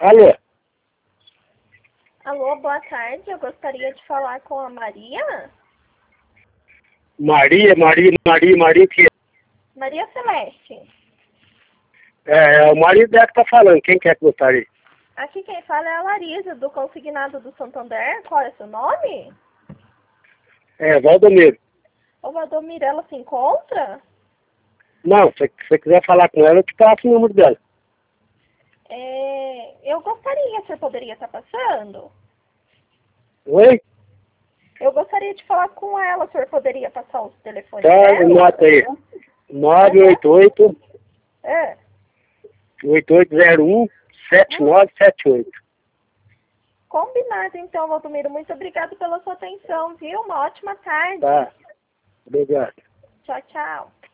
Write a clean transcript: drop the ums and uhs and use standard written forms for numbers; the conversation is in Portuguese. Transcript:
Alô? Alô, boa tarde. Eu gostaria de falar com a Maria. Maria, que Maria Celeste. é o marido dela que tá falando. Quem quer que gostaria? Aqui quem fala é a Larisa, do Consignado do Santander. Qual é seu nome? É, Valdomiro. O Valdomiro, ela se encontra? Não, se você quiser falar com ela, eu te passo o número dela. Eu gostaria, o senhor poderia estar passando? Oi? Eu gostaria de falar com ela, o senhor poderia passar os telefones Tá, dela? nota aí. 988 É. 8801 7978. Combinado, então, Valdomiro. Muito obrigado pela sua atenção, viu? Uma ótima tarde. Tá. Obrigado. Tchau, tchau.